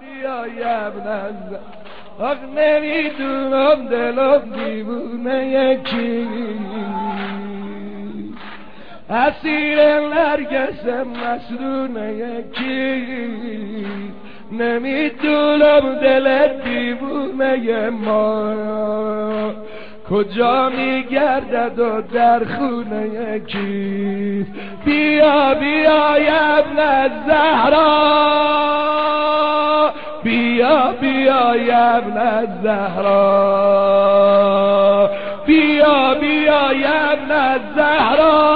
بیا ابن آخ نمیدونم دلم دیوونه یکی اسیر نرگسم مسرونه یکی نمیدونم دلت دیوونه ما کجا میگردد و در خونه یکی بیا بیا ابن الزهرا بیا بیا ابن الزهرا بیا بیا ابن الزهرا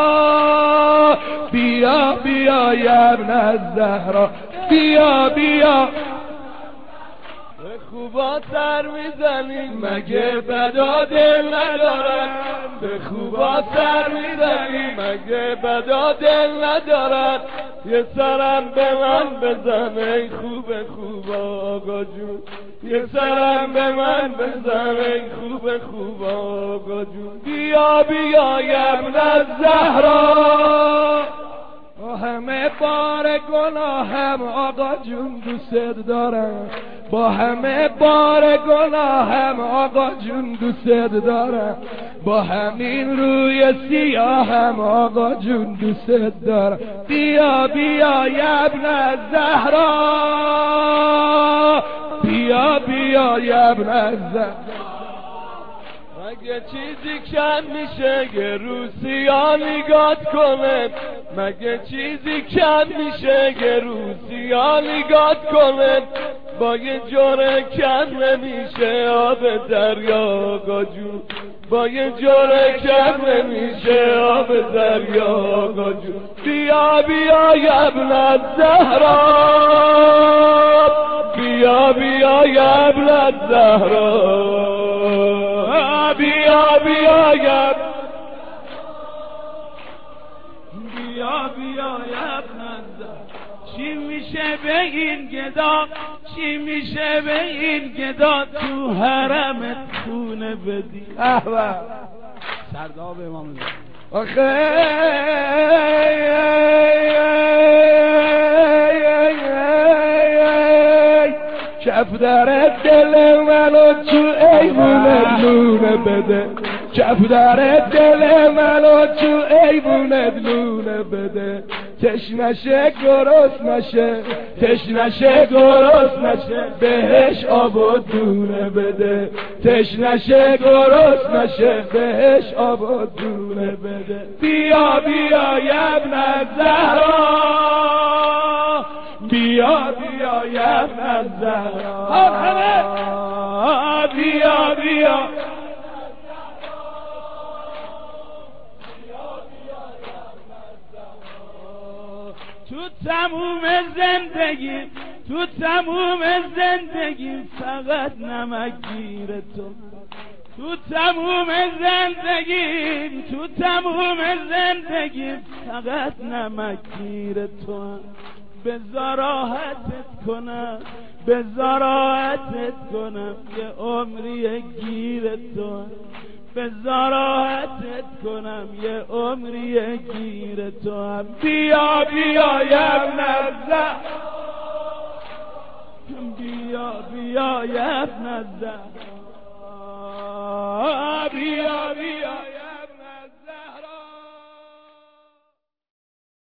بیا بیا ابن الزهرا بیا بیا به خوبا سر میزنی مگه بدا دل ندارن به خوبا سر میزنی مگه بدا دل ندارن یه سرم به من بزن ای خوب آقا جون یه سرم به من بزن ای خوب آقا جون بیا بیا ابن الزهرا با همه بار گناهم آقا جون دوست دارم با همه بار گناهم آقا جون دوست دارم با همین روی سیاهم آقا جون دوست دارم بیا بیا ابن الزهرا بیا بیا ابن الزهرا مگه چیزی کم میشه که روسیا نگات کنه مگه چیزی کم میشه که روسیا نگات کنه با یه جوره کم نمیشه آب دریا آقا جون با یه جوره کم نمیشه آب دریا آقا جون بیا بیا ابن الزهرا بیا بیا ابن الزهرا بیا بیا بیا بیا ابن الزهرا چی میشه به این گدا چی میشه به این گدا تو حرمت خونه بدی سرداب امام زمان آخه کف در دل منو تو ایوونت لونه بده کف در دل منو تو ایوونت لونه بده تشنشه گرست نشه تشنشه گرست نشه بهش آب و دونه بده تشنشه گرست نشه بهش آب و دونه بده بیا بیا ابن الزهرا بیا بیا ابن الزهرا بیا بیا تو تموم زندگی تو تموم زندگی فقط نمک گیر تو تو تموم زندگی تو تموم زندگی فقط نمک گیر تو بذار راحتت کنم بذار راحتت کنم یه عمری گیر تو بذار راحتت کنم یه عمری گیر تو هم بیا بیا ابن الزهرا بیا بیا ابن الزهرا بیا بیا